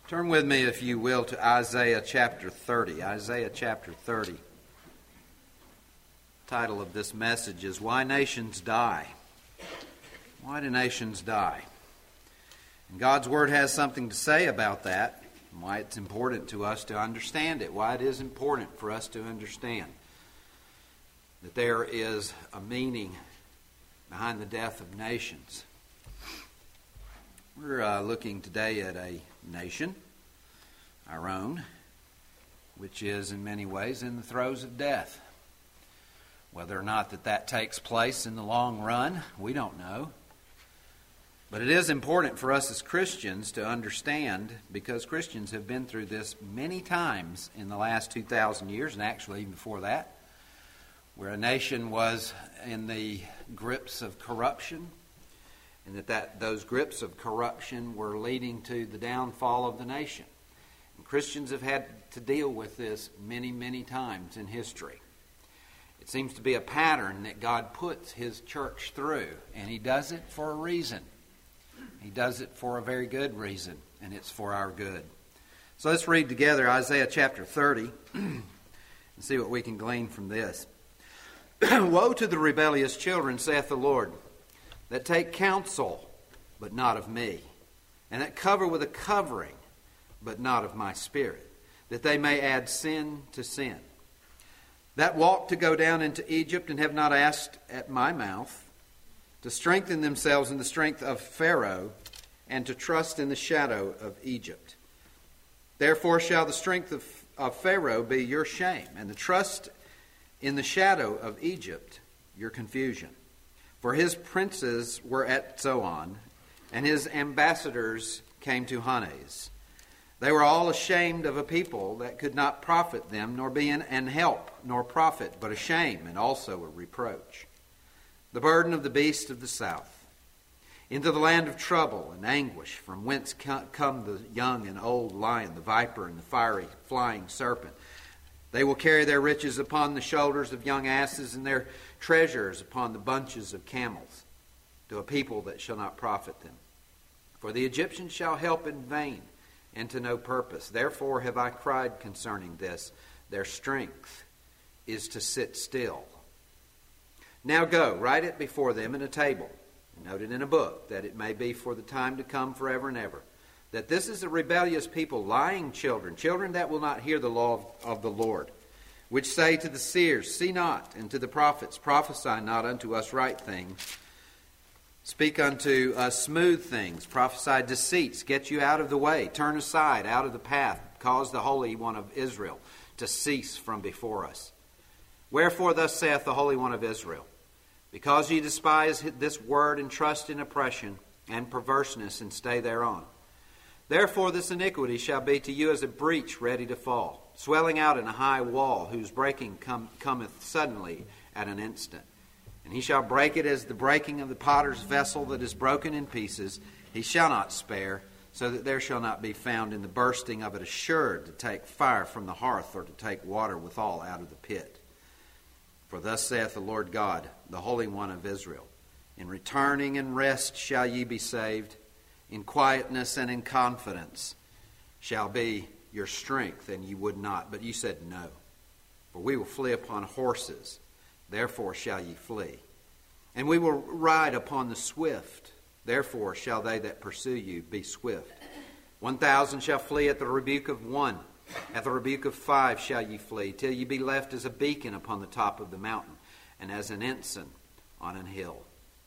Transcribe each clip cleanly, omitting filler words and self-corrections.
Turn with me, if you will, to Isaiah chapter 30. Isaiah chapter 30. The title of this message is Why Nations Die. Why do nations die? And God's Word has something to say about that, and why it's important to us to understand it, why it is important for us to understand that there is a meaning behind the death of nations. We're looking today at a nation, our own, which is in many ways in the throes of death. Whether or not that takes place in the long run, we don't know. But it is important for us as Christians to understand, because Christians have been through this many times in the last 2,000 years, and actually even before that, where a nation was in the grips of corruption, and that those grips of corruption were leading to the downfall of the nation. And Christians have had to deal with this many, many times in history. It seems to be a pattern that God puts His church through, and He does it for a reason. He does it for a very good reason, and it's for our good. So let's read together Isaiah chapter 30 and see what we can glean from this. Woe to the rebellious children, saith the Lord, that take counsel, but not of me, and that cover with a covering, but not of my spirit, that they may add sin to sin. That walk to go down into Egypt, and have not asked at my mouth, to strengthen themselves in the strength of Pharaoh, and to trust in the shadow of Egypt. Therefore shall the strength of Pharaoh be your shame, and the trust in the shadow of Egypt your confusion. For his princes were at Zoan, and his ambassadors came to Hanes. They were all ashamed of a people that could not profit them, nor be an help, nor profit, but a shame, and also a reproach. The burden of the beast of the south, into the land of trouble and anguish, from whence come the young and old lion, the viper, and the fiery flying serpent. They will carry their riches upon the shoulders of young asses, and their treasures upon the bunches of camels, to a people that shall not profit them. For the Egyptians shall help in vain, and to no purpose. Therefore have I cried concerning this. Their strength is to sit still. Now go, write it before them in a table, and note it in a book, that it may be for the time to come forever and ever. That this is a rebellious people, lying children, children that will not hear the law of the Lord, which say to the seers, see not, and to the prophets, prophesy not unto us right things. Speak unto us smooth things, prophesy deceits, get you out of the way, turn aside out of the path, cause the Holy One of Israel to cease from before us. Wherefore thus saith the Holy One of Israel, because ye despise this word, and trust in oppression and perverseness, and stay thereon. Therefore this iniquity shall be to you as a breach ready to fall, swelling out in a high wall, whose breaking cometh suddenly at an instant. And he shall break it as the breaking of the potter's vessel that is broken in pieces. He shall not spare, so that there shall not be found in the bursting of it assured to take fire from the hearth, or to take water withal out of the pit. For thus saith the Lord God, the Holy One of Israel, in returning and rest shall ye be saved, in quietness and in confidence shall be your strength, and ye would not. But ye said, no. For we will flee upon horses, therefore shall ye flee. And we will ride upon the swift, therefore shall they that pursue you be swift. 1,000 shall flee at the rebuke of one. At the rebuke of 5 shall ye flee, till ye be left as a beacon upon the top of the mountain, and as an ensign on an hill.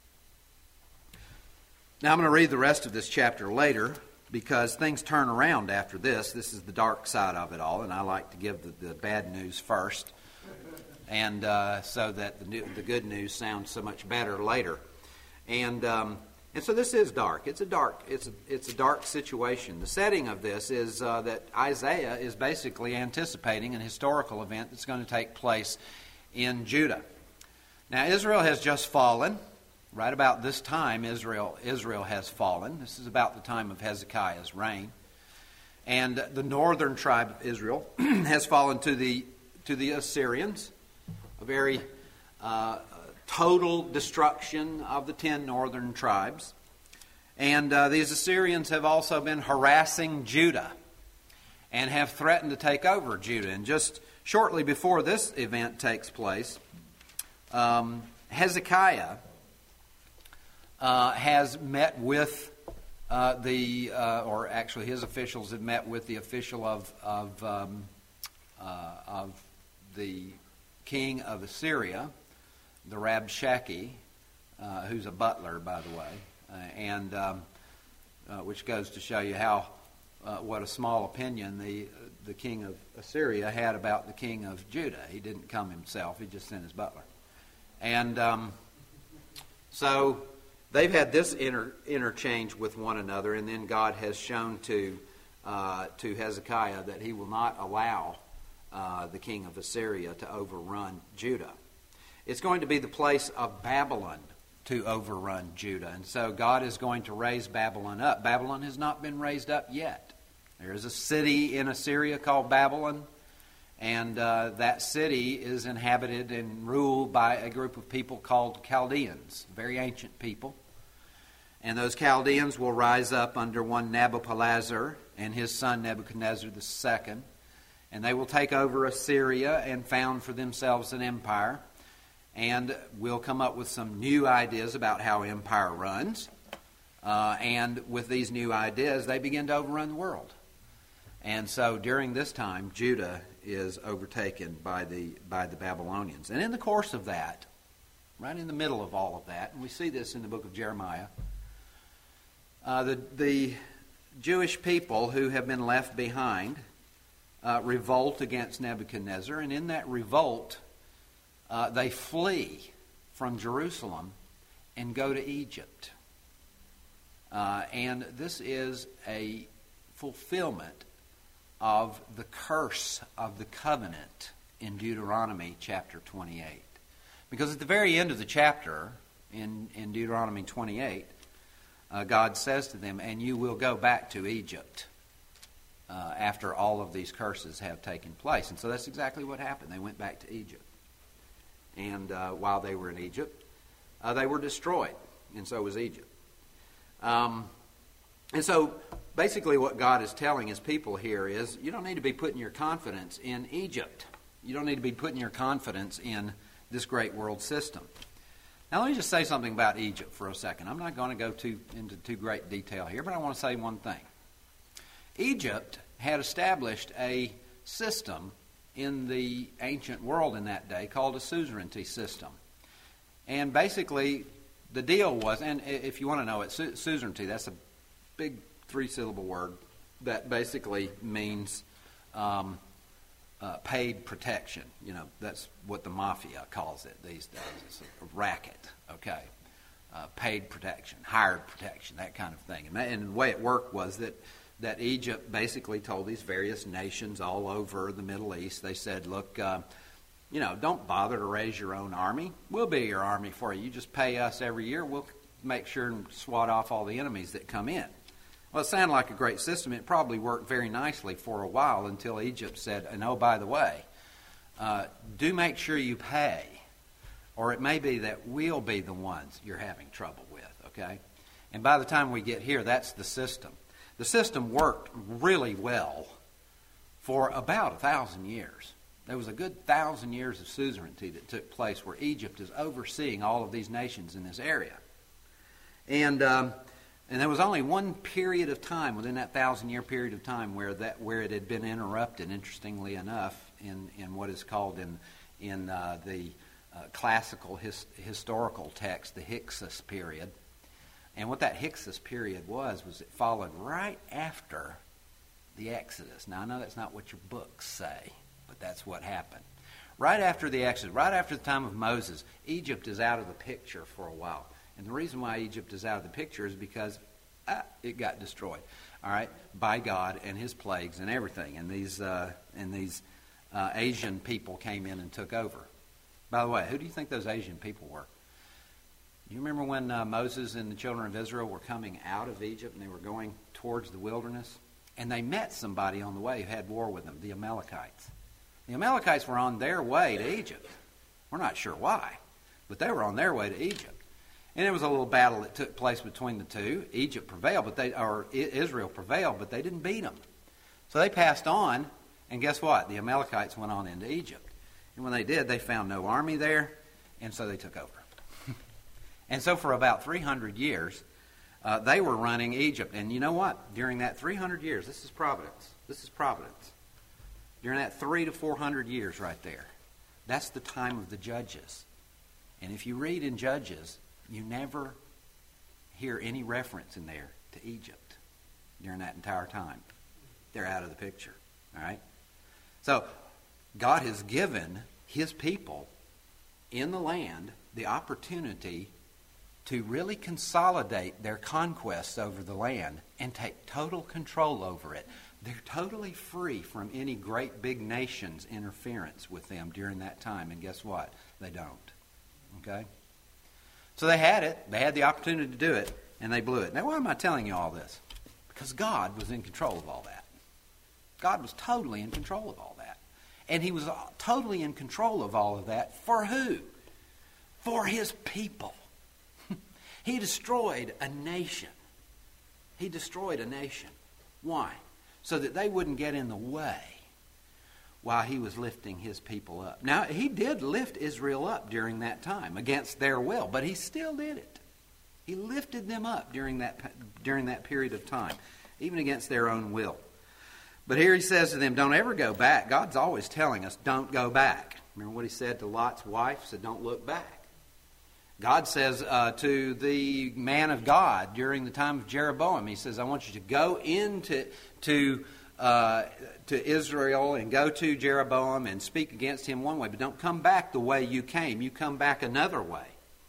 Now I'm going to read the rest of this chapter later, because things turn around after this. This is the dark side of it all, and I like to give the bad news first, and so that the good news sounds so much better later. And so this is dark. It's a dark situation. The setting of this is that Isaiah is basically anticipating an historical event that's going to take place in Judah. Now Israel has just fallen. Right about this time, Israel has fallen. This is about the time of Hezekiah's reign. And the northern tribe of Israel has fallen to the Assyrians, a very total destruction of the 10 northern tribes. And these Assyrians have also been harassing Judah and have threatened to take over Judah. And just shortly before this event takes place, Hezekiah has met with or actually his officials have met with the official of the king of Assyria, the Rabshakeh, who's a butler, by the way, and which goes to show you how what a small opinion the king of Assyria had about the king of Judah. He didn't come himself; he just sent his butler, and so they've had this interchange with one another, and then God has shown to Hezekiah that he will not allow the king of Assyria to overrun Judah. It's going to be the place of Babylon to overrun Judah. And so God is going to raise Babylon up. Babylon has not been raised up yet. There is a city in Assyria called Babylon, and that city is inhabited and ruled by a group of people called Chaldeans, very ancient people. And those Chaldeans will rise up under one Nabopolassar and his son Nebuchadnezzar II, and they will take over Assyria and found for themselves an empire, and will come up with some new ideas about how empire runs. And with these new ideas, they begin to overrun the world. And so during this time, Judah is overtaken by the Babylonians. And in the course of that, right in the middle of all of that, and we see this in the book of Jeremiah, the Jewish people who have been left behind revolt against Nebuchadnezzar, and in that revolt, they flee from Jerusalem and go to Egypt. And this is a fulfillment of the curse of the covenant in Deuteronomy chapter 28. Because at the very end of the chapter, in Deuteronomy 28, God says to them, "And you will go back to Egypt after all of these curses have taken place." And so that's exactly what happened. They went back to Egypt. And while they were in Egypt, they were destroyed. And so was Egypt. And so basically what God is telling his people here is, you don't need to be putting your confidence in Egypt. You don't need to be putting your confidence in this great world system. Now let me just say something about Egypt for a second. I'm not going to go into too great detail here, but I want to say one thing. Egypt had established a system in the ancient world in that day called a suzerainty system. And basically the deal was, and if you want to know it, suzerainty, that's a big three-syllable word that basically means paid protection. You know, that's what the mafia calls it these days. It's a racket, okay? Paid protection, hired protection, that kind of thing. And the way it worked was that Egypt basically told these various nations all over the Middle East, they said, look, don't bother to raise your own army. We'll be your army for you. You just pay us every year. We'll make sure and swat off all the enemies that come in. Well, it sounded like a great system. It probably worked very nicely for a while until Egypt said, and oh, by the way, do make sure you pay, or it may be that we'll be the ones you're having trouble with, okay? And by the time we get here, that's the system. The system worked really well for about 1,000 years. There was a good 1,000 years of suzerainty that took place where Egypt is overseeing all of these nations in this area. And there was only one period of time within that 1,000-year period of time where it had been interrupted, interestingly enough, in what is called in the classical historical text, the Hyksos period. And what that Hyksos period was it followed right after the Exodus. Now, I know that's not what your books say, but that's what happened. Right after the Exodus, right after the time of Moses, Egypt is out of the picture for a while. And the reason why Egypt is out of the picture is because it got destroyed, all right, by God and his plagues and everything. And these Asian people came in and took over. By the way, who do you think those Asian people were? You remember when Moses and the children of Israel were coming out of Egypt and they were going towards the wilderness? And they met somebody on the way who had war with them, the Amalekites. The Amalekites were on their way to Egypt. We're not sure why, but they were on their way to Egypt. And it was a little battle that took place between the two. Israel prevailed, but they didn't beat them. So they passed on, and guess what? The Amalekites went on into Egypt. And when they did, they found no army there, and so they took over. And so for about 300 years, they were running Egypt. And you know what? During that 300 years, this is providence. This is providence. During that 300 to 400 years right there, that's the time of the judges. And if you read in Judges, you never hear any reference in there to Egypt during that entire time. They're out of the picture. All right? So God has given his people in the land the opportunity to really consolidate their conquests over the land and take total control over it. They're totally free from any great big nation's interference with them during that time. And guess what? They don't. Okay? So they had it. They had the opportunity to do it, and they blew it. Now, why am I telling you all this? Because God was in control of all that. God was totally in control of all that. And he was totally in control of all of that for who? For his people. He destroyed a nation. He destroyed a nation. Why? So that they wouldn't get in the way while he was lifting his people up. Now, he did lift Israel up during that time against their will, but he still did it. He lifted them up during that period of time, even against their own will. But here he says to them, don't ever go back. God's always telling us, don't go back. Remember what he said to Lot's wife? He said, don't look back. God says to the man of God during the time of Jeroboam, he says, I want you to go into to Israel and go to Jeroboam and speak against him one way, but don't come back the way you came. You come back another way.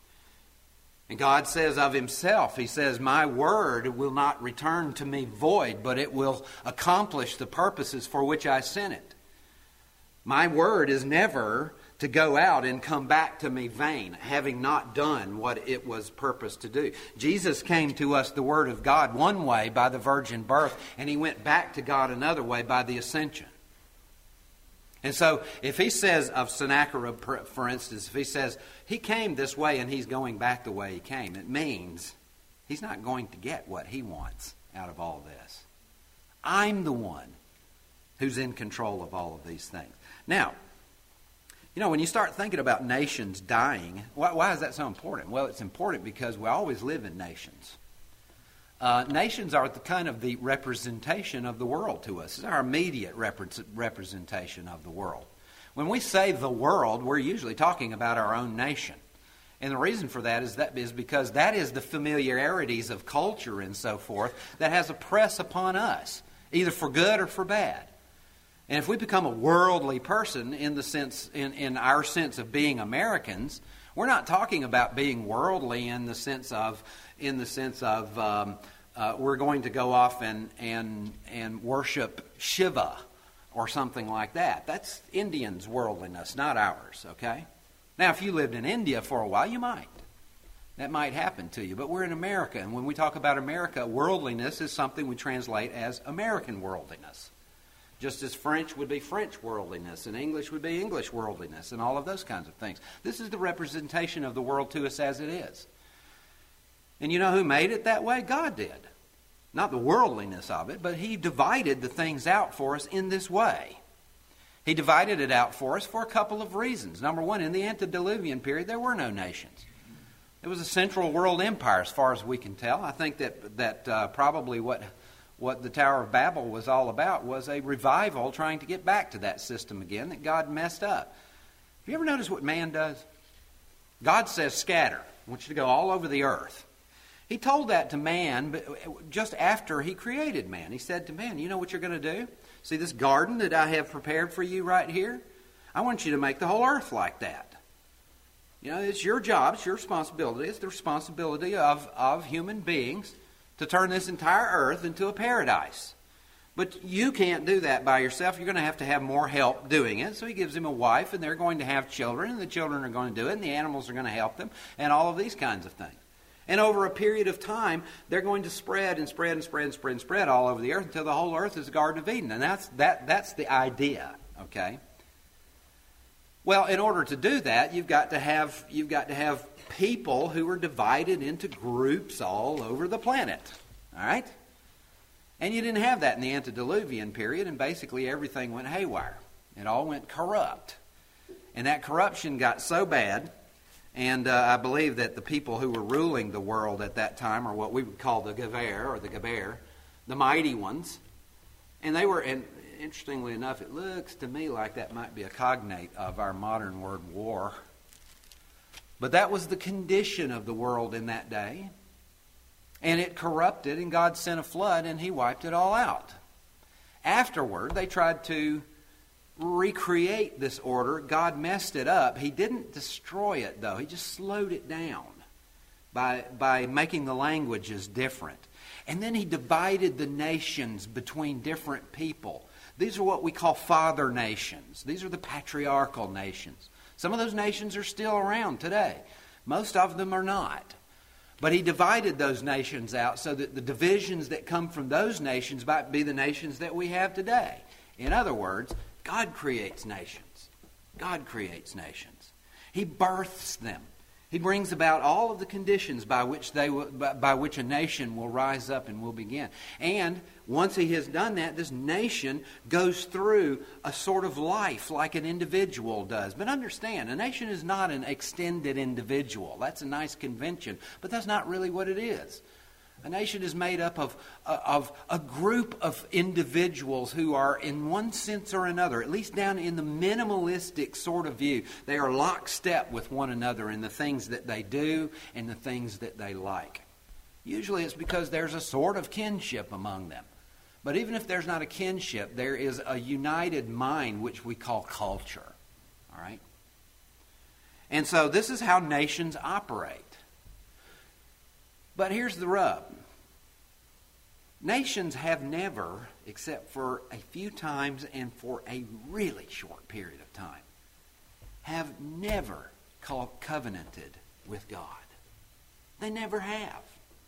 And God says of himself, he says, my word will not return to me void, but it will accomplish the purposes for which I sent it. My word is never to go out and come back to me vain, having not done what it was purposed to do. Jesus came to us the Word of God one way by the virgin birth, and he went back to God another way by the ascension. And so if he says of Sennacherib, for instance, if he says he came this way and he's going back the way he came, it means he's not going to get what he wants out of all this. I'm the one who's in control of all of these things. Now, you know, when you start thinking about nations dying, why is that so important? Well, it's important because we always live in nations. Nations are the representation of the world to us. It's our immediate representation of the world. When we say the world, we're usually talking about our own nation. And the reason for that is because that is the familiarities of culture and so forth that has a press upon us, either for good or for bad. And if we become a worldly person in our sense of being Americans, we're not talking about being worldly in the sense of we're going to go off and worship Shiva or something like that. That's Indians' worldliness, not ours, okay? Now, if you lived in India for a while, you might. That might happen to you. But we're in America, and when we talk about America, worldliness is something we translate as American worldliness. Just as French would be French worldliness, and English would be English worldliness, and all of those kinds of things. This is the representation of the world to us as it is. And you know who made it that way? God did. Not the worldliness of it, but he divided the things out for us in this way. He divided it out for us for a couple of reasons. Number one, in the antediluvian period, there were no nations. It was a central world empire as far as we can tell. I think that probably what the Tower of Babel was all about was a revival trying to get back to that system again that God messed up. Have you ever noticed what man does? God says scatter. I want you to go all over the earth. He told that to man just after he created man. He said to man, you know what you're going to do? See this garden that I have prepared for you right here? I want you to make the whole earth like that. You know, it's your job, it's your responsibility, it's the responsibility of human beings to turn this entire earth into a paradise. But you can't do that by yourself. You're going to have more help doing it. So he gives him a wife, and they're going to have children, and the children are going to do it, and the animals are going to help them, and all of these kinds of things. And over a period of time, they're going to spread and spread and spread and spread and spread all over the earth until the whole earth is the Garden of Eden. And that's the idea, okay? Well, in order to do that, you've got to have people who are divided into groups all over the planet. All right? And you didn't have that in the antediluvian period, and basically everything went haywire. It all went corrupt. And that corruption got so bad, and I believe that the people who were ruling the world at that time are what we would call the Geber, the mighty ones. And they were, and interestingly enough, it looks to me like that might be a cognate of our modern word war. But that was the condition of the world in that day. And it corrupted, and God sent a flood, and He wiped it all out. Afterward, they tried to recreate this order. God messed it up. He didn't destroy it, though. He just slowed it down by making the languages different. And then He divided the nations between different people. These are what we call father nations. These are the patriarchal nations. Some of those nations are still around today. Most of them are not. But He divided those nations out so that the divisions that come from those nations might be the nations that we have today. In other words, God creates nations. God creates nations. He births them. He brings about all of the conditions by which a nation will rise up and will begin. And once He has done that, this nation goes through a sort of life like an individual does. But understand, a nation is not an extended individual. That's a nice convention, but that's not really what it is. A nation is made up of a group of individuals who are, in one sense or another, at least down in the minimalistic sort of view, they are lockstep with one another in the things that they do and the things that they like. Usually it's because there's a sort of kinship among them. But even if there's not a kinship, there is a united mind which we call culture. All right? And so this is how nations operate. But here's the rub. Nations have never, except for a few times and for a really short period of time, have never covenanted with God. They never have.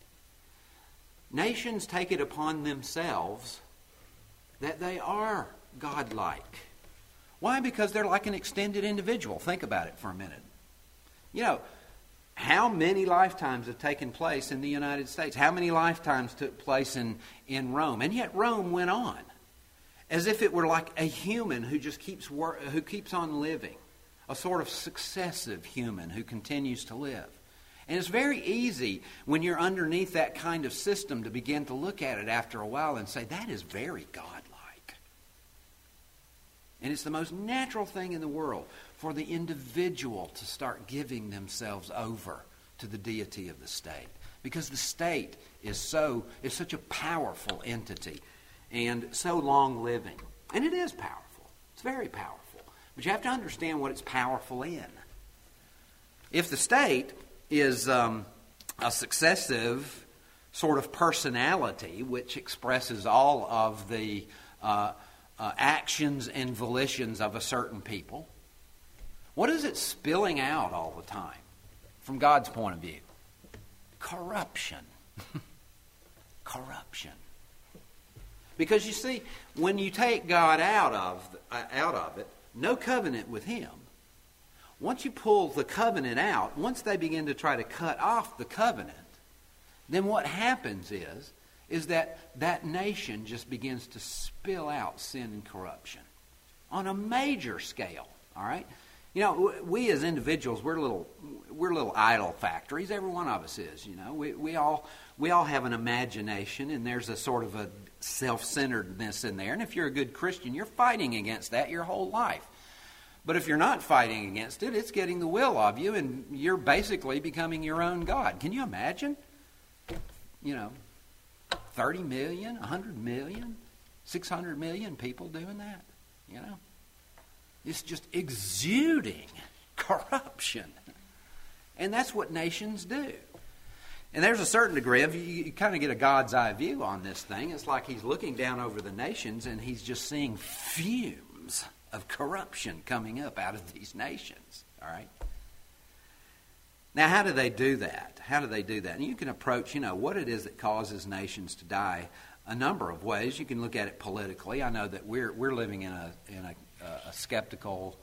Nations take it upon themselves that they are godlike. Why? Because they're like an extended individual. Think about it for a minute. You know, how many lifetimes have taken place in the United States? How many lifetimes took place in Rome? And yet Rome went on as if it were like a human who just keeps on living, a sort of successive human who continues to live. And it's very easy when you're underneath that kind of system to begin to look at it after a while and say, that is very godlike. And it's the most natural thing in the world for the individual to start giving themselves over to the deity of the state. Because the state is such a powerful entity and so long-living. And it is powerful. It's very powerful. But you have to understand what it's powerful in. If the state is a successive sort of personality which expresses all of the actions and volitions of a certain people, what is it spilling out all the time from God's point of view? Corruption. Corruption. Because you see, when you take God out of it, no covenant with Him. Once you pull the covenant out, once they begin to try to cut off the covenant, then what happens is that nation just begins to spill out sin and corruption on a major scale. All right. You know, we as individuals, we're little idol factories. Every one of us is. You know, we all have an imagination, and there's a sort of a self-centeredness in there. And if you're a good Christian, you're fighting against that your whole life. But if you're not fighting against it, it's getting the will of you, and you're basically becoming your own God. Can you imagine? You know, 30 million, 100 million, 600 million people doing that, you know? It's just exuding corruption. And that's what nations do. And there's a certain degree of, you kind of get a God's eye view on this thing. It's like He's looking down over the nations and He's just seeing fumes of corruption coming up out of these nations. All right? Now, how do they do that? How do they do that? And you can approach, what it is that causes nations to die a number of ways. You can look at it politically. I know that we're living in a skeptical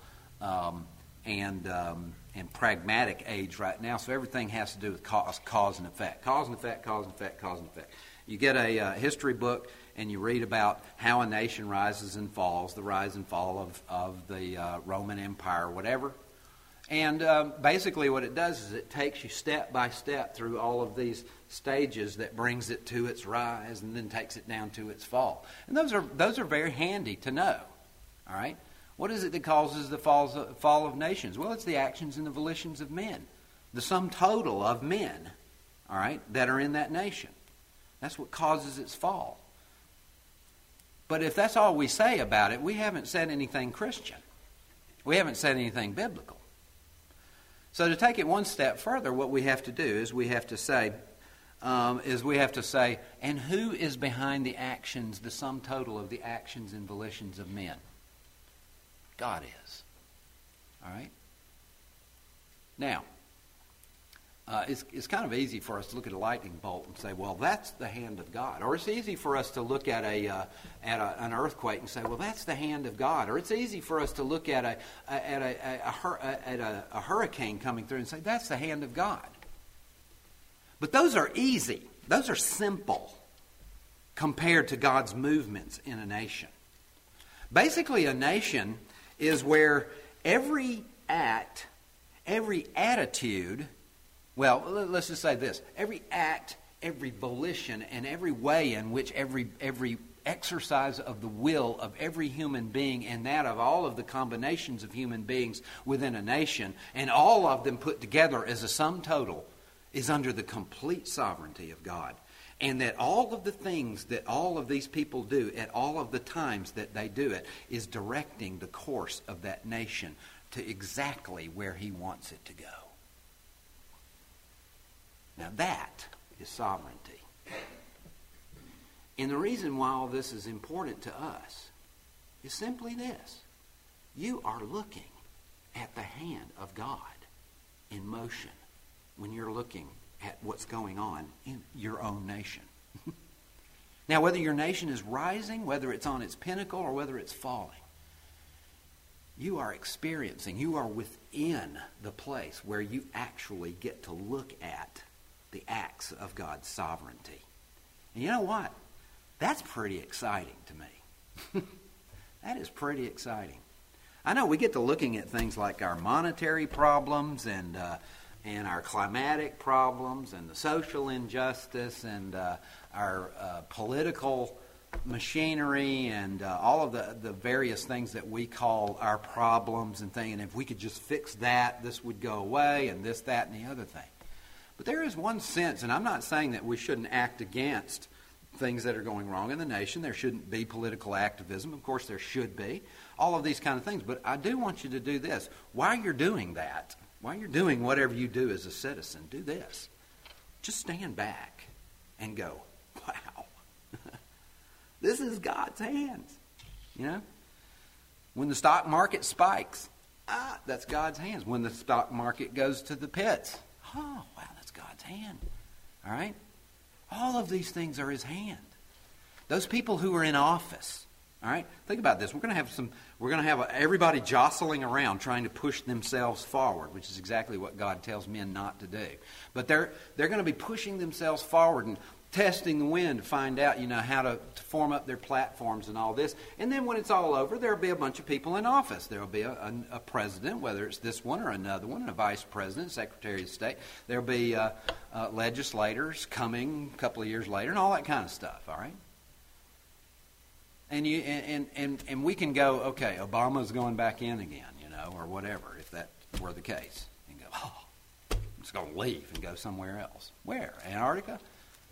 and pragmatic age right now, so everything has to do with cause and effect. Cause and effect, cause and effect, cause and effect. You get a history book and you read about how a nation rises and falls, the rise and fall of the Roman Empire or whatever. And basically what it does is it takes you step by step through all of these stages that brings it to its rise and then takes it down to its fall. And those are very handy to know. All right? What is it that causes the fall of nations? Well, it's the actions and the volitions of men. The sum total of men, all right, that are in that nation. That's what causes its fall. But if that's all we say about it, we haven't said anything Christian. We haven't said anything biblical. So to take it one step further, what we have to do is we have to say, and who is behind the actions, the sum total of the actions and volitions of men? God is. All right? Now, it's kind of easy for us to look at a lightning bolt and say, well, that's the hand of God. Or it's easy for us to look at an earthquake and say, well, that's the hand of God. Or it's easy for us to look at a hurricane coming through and say, that's the hand of God. But those are easy. Those are simple compared to God's movements in a nation. Basically, a nation is where every act, every attitude, well, let's just say this. Every act, every volition, and every way in which every exercise of the will of every human being and that of all of the combinations of human beings within a nation, and all of them put together as a sum total, is under the complete sovereignty of God. And that all of the things that all of these people do at all of the times that they do it is directing the course of that nation to exactly where He wants it to go. Now that is sovereignty. And the reason why all this is important to us is simply this. You are looking at the hand of God in motion when you're looking at what's going on in your own nation. Now, whether your nation is rising, whether it's on its pinnacle, or whether it's falling, you are experiencing, you are within the place where you actually get to look at the acts of God's sovereignty. And you know what? That's pretty exciting to me. That is pretty exciting. I know we get to looking at things like our monetary problems and our climatic problems and the social injustice and our political machinery and all of the various things that we call our problems and things. And if we could just fix that, this would go away, and this, that, and the other thing. But there is one sense, and I'm not saying that we shouldn't act against things that are going wrong in the nation. There shouldn't be political activism. Of course, there should be. All of these kind of things. But I do want you to do this. While you're doing that, while you're doing whatever you do as a citizen, do this. Just stand back and go, wow, this is God's hands. You know? When the stock market spikes, that's God's hands. When the stock market goes to the pits, oh, wow, that's God's hand. All right? All of these things are His hand. Those people who are in office, all right? Think about this. We're going to have everybody jostling around trying to push themselves forward, which is exactly what God tells men not to do. But they're going to be pushing themselves forward and testing the wind to find out, how to form up their platforms and all this. And then when it's all over, there'll be a bunch of people in office. There'll be a president, whether it's this one or another one, a vice president, secretary of state. There'll be legislators coming a couple of years later and all that kind of stuff, all right? And we can go, okay, Obama's going back in again, or whatever, if that were the case. And go, I'm just going to leave and go somewhere else. Where? Antarctica?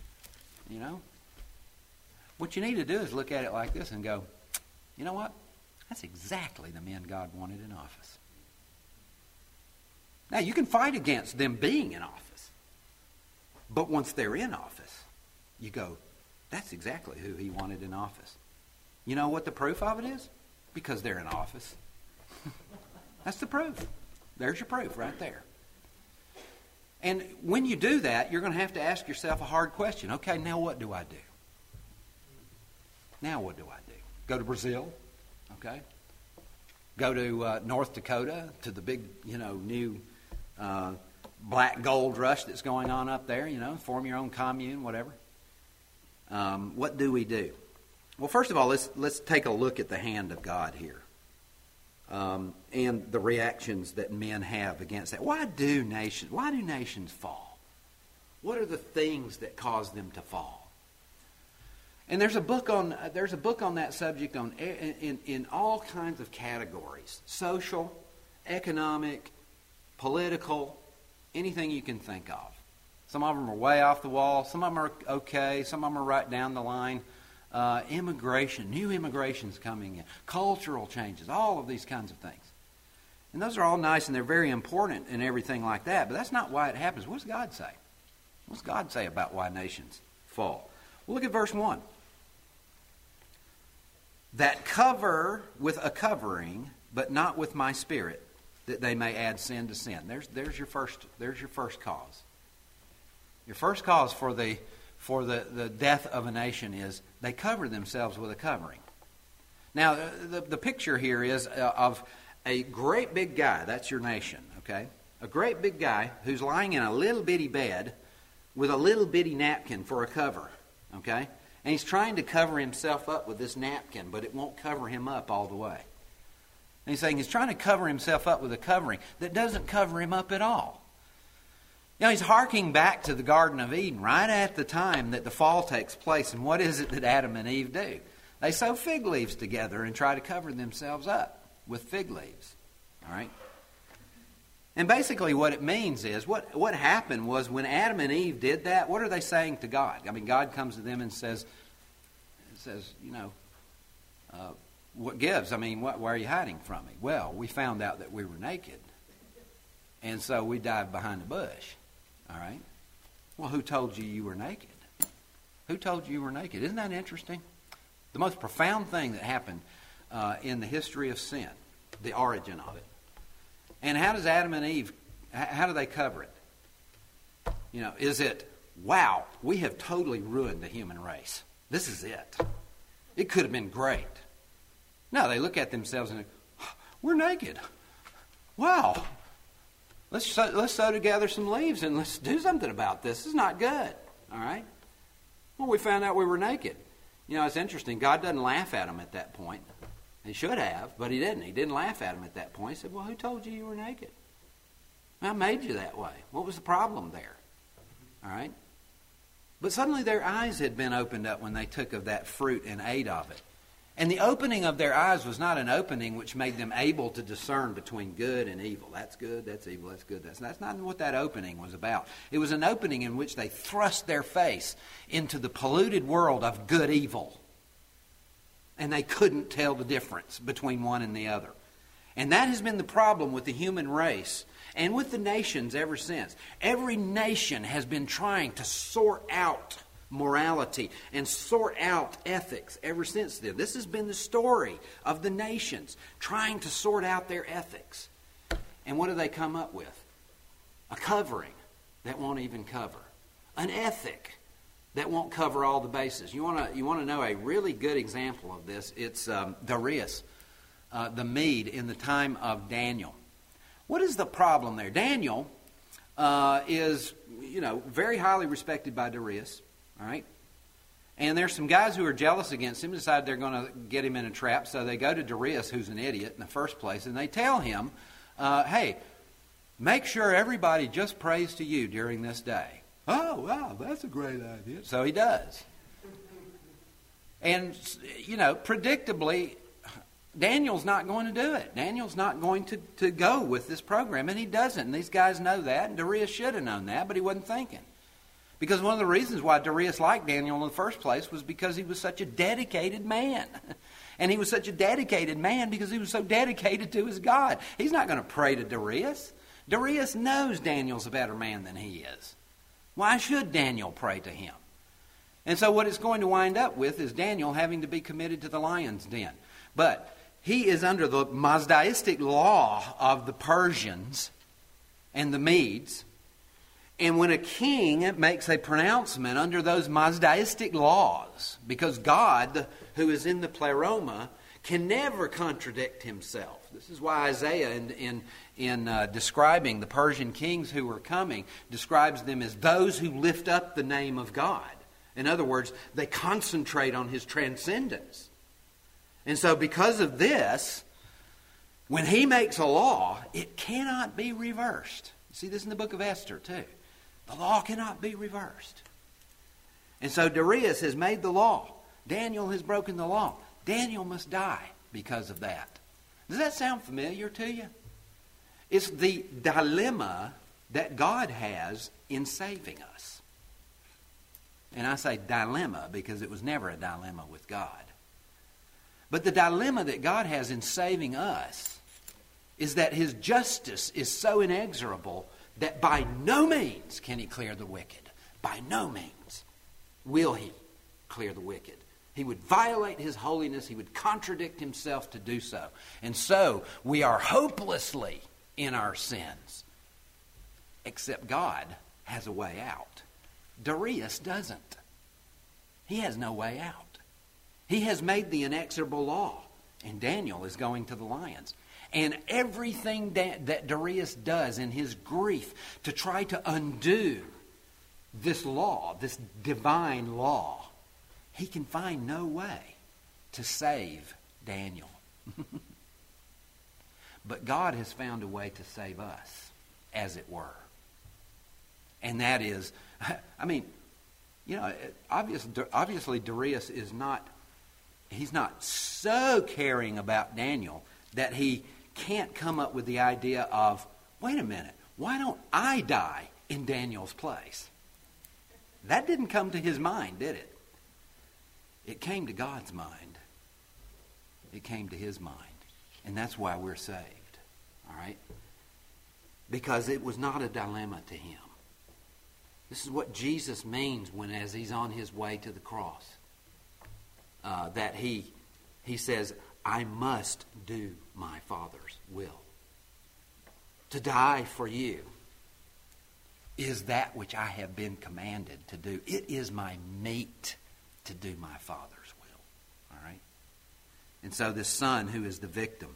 What you need to do is look at it like this and go, you know what? That's exactly the men God wanted in office. Now, you can fight against them being in office. But once they're in office, you go, that's exactly who He wanted in office. You know what the proof of it is? Because they're in office. That's the proof. There's your proof right there. And when you do that, you're going to have to ask yourself a hard question. Okay, now what do I do? Now what do I do? Go to Brazil? Okay. Go to North Dakota to the big, new black gold rush that's going on up there, form your own commune, whatever. What do we do? Well, first of all, let's take a look at the hand of God here, and the reactions that men have against that. Why do nations fall? What are the things that cause them to fall? And there's a book on that subject in all kinds of categories: social, economic, political, anything you can think of. Some of them are way off the wall. Some of them are okay. Some of them are right down the line. Immigration, new immigration's coming in, cultural changes, all of these kinds of things. And those are all nice and they're very important and everything like that, but that's not why it happens. What does God say? What does God say about why nations fall? Well, look at verse 1. That cover with a covering, but not with my spirit, that they may add sin to sin. There's your first cause. Your first cause for the death of a nation is they cover themselves with a covering. Now, the picture here is of a great big guy. That's your nation, okay? A great big guy who's lying in a little bitty bed with a little bitty napkin for a cover, okay? And he's trying to cover himself up with this napkin, but it won't cover him up all the way. And he's saying he's trying to cover himself up with a covering that doesn't cover him up at all. You know, he's harking back to the Garden of Eden right at the time that the fall takes place. And what is it that Adam and Eve do? They sew fig leaves together and try to cover themselves up with fig leaves. All right? And basically what it means is, what happened was when Adam and Eve did that, what are they saying to God? I mean, God comes to them and says, you know, what gives? I mean, why are you hiding from me? Well, we found out that we were naked. And so we dived behind a bush. All right? Well, who told you were naked? Who told you were naked? Isn't that interesting? The most profound thing that happened in the history of sin, the origin of it. And how does Adam and Eve, how do they cover it? You know, is it, wow, we have totally ruined the human race. This is it. It could have been great. No, they look at themselves and we're naked. Wow. Let's sew together some leaves and let's do something about this. This is not good. All right? Well, we found out we were naked. You know, it's interesting. God doesn't laugh at them at that point. He should have, but he didn't. He didn't laugh at them at that point. He said, well, who told you were naked? I made you that way. What was the problem there? All right? But suddenly their eyes had been opened up when they took of that fruit and ate of it. And the opening of their eyes was not an opening which made them able to discern between good and evil. That's good, that's evil, that's good. That's not what that opening was about. It was an opening in which they thrust their face into the polluted world of good evil. And they couldn't tell the difference between one and the other. And that has been the problem with the human race and with the nations ever since. Every nation has been trying to sort out morality and sort out ethics ever since then. This has been the story of the nations trying to sort out their ethics. And what do they come up with? A covering that won't even cover. An ethic that won't cover all the bases. You want to know a really good example of this? It's Darius, the Mede in the time of Daniel. What is the problem there? Daniel is, very highly respected by Darius. All right? And there's some guys who are jealous against him, decide they're going to get him in a trap, so they go to Darius, who's an idiot in the first place, and they tell him, hey, make sure everybody just prays to you during this day. Oh, wow, that's a great idea. So he does. And, predictably, Daniel's not going to do it. Daniel's not going to go with this program, and he doesn't. And these guys know that, and Darius should have known that, but he wasn't thinking. Because one of the reasons why Darius liked Daniel in the first place was because he was such a dedicated man. And he was such a dedicated man because he was so dedicated to his God. He's not going to pray to Darius. Darius knows Daniel's a better man than he is. Why should Daniel pray to him? And so what it's going to wind up with is Daniel having to be committed to the lion's den. But he is under the Mazdaistic law of the Persians and the Medes. And when a king makes a pronouncement under those Mazdaistic laws, because God, who is in the pleroma, can never contradict himself. This is why Isaiah, in describing the Persian kings who were coming, describes them as those who lift up the name of God. In other words, they concentrate on his transcendence. And so because of this, when he makes a law, it cannot be reversed. You see this in the book of Esther too. The law cannot be reversed. And so Darius has made the law. Daniel has broken the law. Daniel must die because of that. Does that sound familiar to you? It's the dilemma that God has in saving us. And I say dilemma because it was never a dilemma with God. But the dilemma that God has in saving us is that his justice is so inexorable that by no means can he clear the wicked. By no means will he clear the wicked. He would violate his holiness. He would contradict himself to do so. And so we are hopelessly in our sins. Except God has a way out. Darius doesn't. He has no way out. He has made the inexorable law. And Daniel is going to the lions. And everything that Darius does in his grief to try to undo this law, this divine law, he can find no way to save Daniel. But God has found a way to save us, as it were. And that is, obviously Darius is not, he's not so caring about Daniel that he can't come up with the idea of, wait a minute, why don't I die in Daniel's place? That didn't come to his mind, did it? It came to God's mind. It came to his mind. And that's why we're saved. All right? Because it was not a dilemma to him. This is what Jesus means when, as he's on his way to the cross, that he says, I must do my Father's will. To die for you is that which I have been commanded to do. It is my meat to do my Father's will. All right? And so this son who is the victim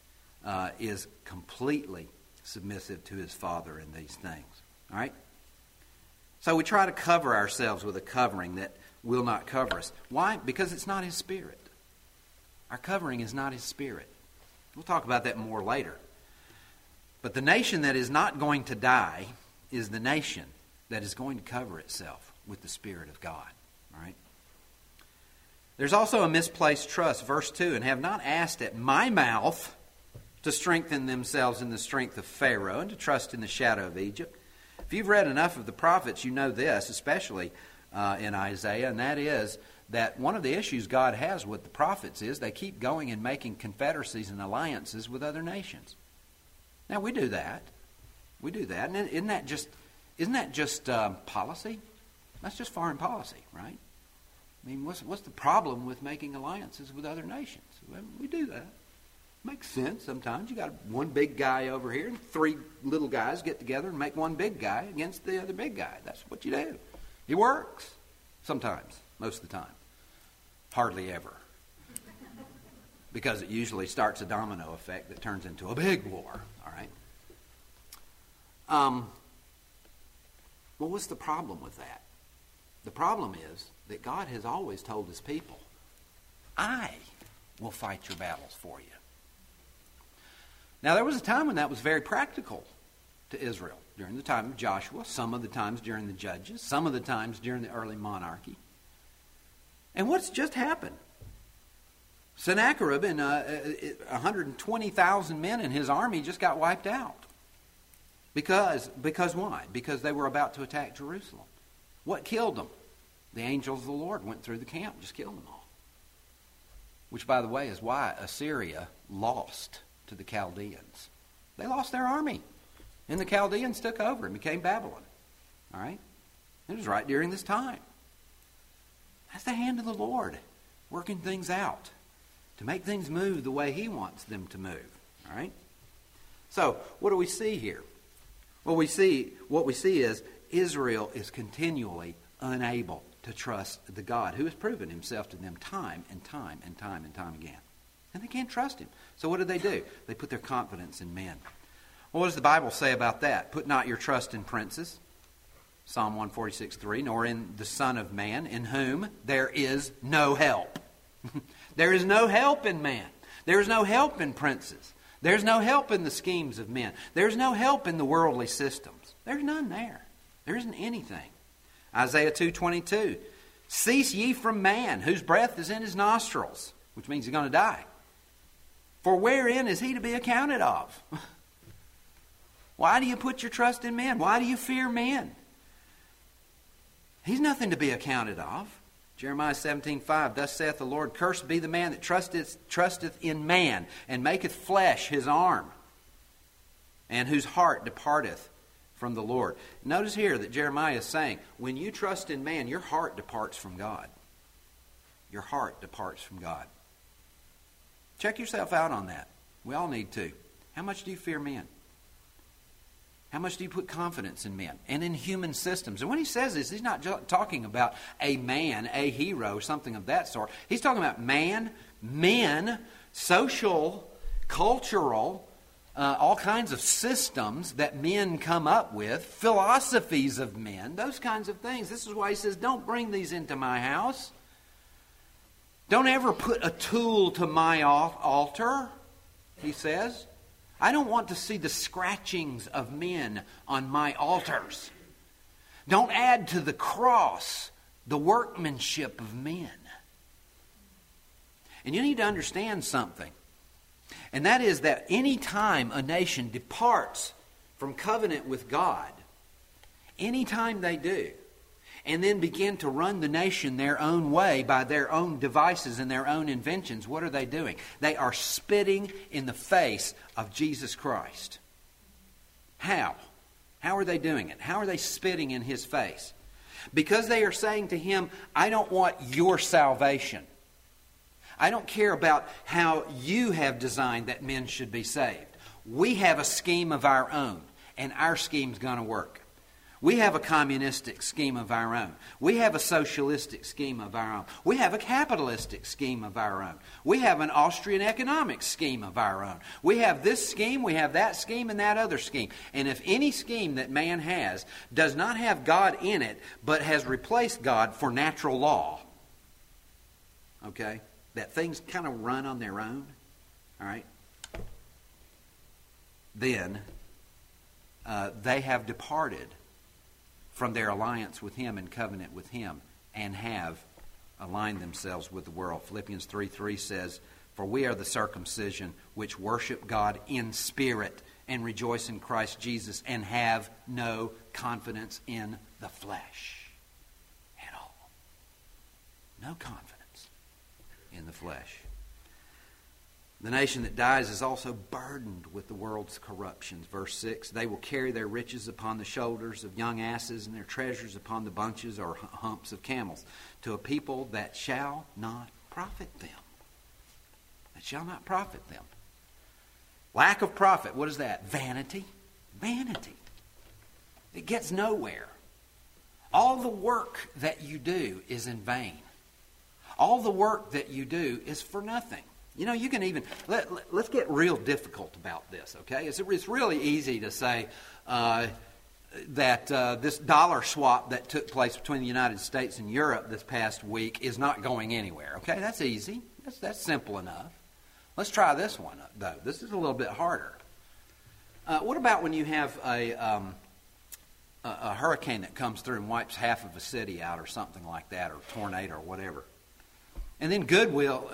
is completely submissive to his father in these things. All right? So we try to cover ourselves with a covering that will not cover us. Why? Because it's not his spirit. Our covering is not his spirit. We'll talk about that more later. But the nation that is not going to die is the nation that is going to cover itself with the Spirit of God. All right? There's also a misplaced trust. Verse 2, and have not asked at my mouth to strengthen themselves in the strength of Pharaoh and to trust in the shadow of Egypt. If you've read enough of the prophets, you know this, especially in Isaiah, and that is that one of the issues God has with the prophets is they keep going and making confederacies and alliances with other nations. Now, we do that. We do that. And isn't that just policy? That's just foreign policy, right? I mean, what's the problem with making alliances with other nations? Well, we do that. Makes sense sometimes. You got one big guy over here and three little guys get together and make one big guy against the other big guy. That's what you do. It works. Sometimes. Most of the time. Hardly ever. Because it usually starts a domino effect that turns into a big war. All right? Well, what's the problem with that? The problem is that God has always told his people, I will fight your battles for you. Now, there was a time when that was very practical to Israel. During the time of Joshua, some of the times during the Judges, some of the times during the early monarchy. And what's just happened? Sennacherib and 120,000 men in his army just got wiped out. Because why? Because they were about to attack Jerusalem. What killed them? The angels of the Lord went through the camp, just killed them all. Which, by the way, is why Assyria lost to the Chaldeans. They lost their army. And the Chaldeans took over and became Babylon. All right? It was right during this time. That's the hand of the Lord working things out to make things move the way he wants them to move. All right? So, what do we see here? What we see is Israel is continually unable to trust the God who has proven himself to them time and time and time and time again. And they can't trust him. So what do? They put their confidence in men. Well, what does the Bible say about that? Put not your trust in princes, Psalm 146:3, nor in the Son of Man, in whom there is no help. There is no help in man. There is no help in princes. There's no help in the schemes of men. There's no help in the worldly systems. There's none there. There isn't anything. Isaiah 2:22, cease ye from man, whose breath is in his nostrils, which means he's going to die. For wherein is he to be accounted of? Why do you put your trust in men? Why do you fear men? He's nothing to be accounted of. Jeremiah 17:5, thus saith the Lord, cursed be the man that trusteth in man, and maketh flesh his arm, and whose heart departeth from the Lord. Notice here that Jeremiah is saying, when you trust in man, your heart departs from God. Your heart departs from God. Check yourself out on that. We all need to. How much do you fear men? How much do you put confidence in men and in human systems? And when he says this, he's not talking about a man, a hero, something of that sort. He's talking about man, men, social, cultural, all kinds of systems that men come up with, philosophies of men, those kinds of things. This is why he says, don't bring these into my house. Don't ever put a tool to my altar, he says. I don't want to see the scratchings of men on my altars. Don't add to the cross the workmanship of men. And you need to understand something. And that is that any time a nation departs from covenant with God, any time they do, and then begin to run the nation their own way by their own devices and their own inventions, what are they doing? They are spitting in the face of Jesus Christ. How? How are they doing it? How are they spitting in His face? Because they are saying to Him, I don't want your salvation. I don't care about how you have designed that men should be saved. We have a scheme of our own, and our scheme's going to work. We have a communistic scheme of our own. We have a socialistic scheme of our own. We have a capitalistic scheme of our own. We have an Austrian economic scheme of our own. We have this scheme, we have that scheme, and that other scheme. And if any scheme that man has does not have God in it, but has replaced God for natural law, okay, that things kind of run on their own, all right, then they have departed from their alliance with Him and covenant with Him, and have aligned themselves with the world. Philippians 3:3 says, for we are the circumcision which worship God in spirit and rejoice in Christ Jesus and have no confidence in the flesh at all. No confidence in the flesh. The nation that dies is also burdened with the world's corruptions. Verse 6, they will carry their riches upon the shoulders of young asses and their treasures upon the bunches or humps of camels, to a people that shall not profit them. That shall not profit them. Lack of profit, what is that? Vanity. Vanity. It gets nowhere. All the work that you do is in vain. All the work that you do is for nothing. You know, you can even, let's get real difficult about this, okay? It's really easy to say that this dollar swap that took place between the United States and Europe this past week is not going anywhere, okay? That's easy. That's simple enough. Let's try this one, though. This is a little bit harder. What about when you have a hurricane that comes through and wipes half of a city out or something like that, or a tornado or whatever? And then Goodwill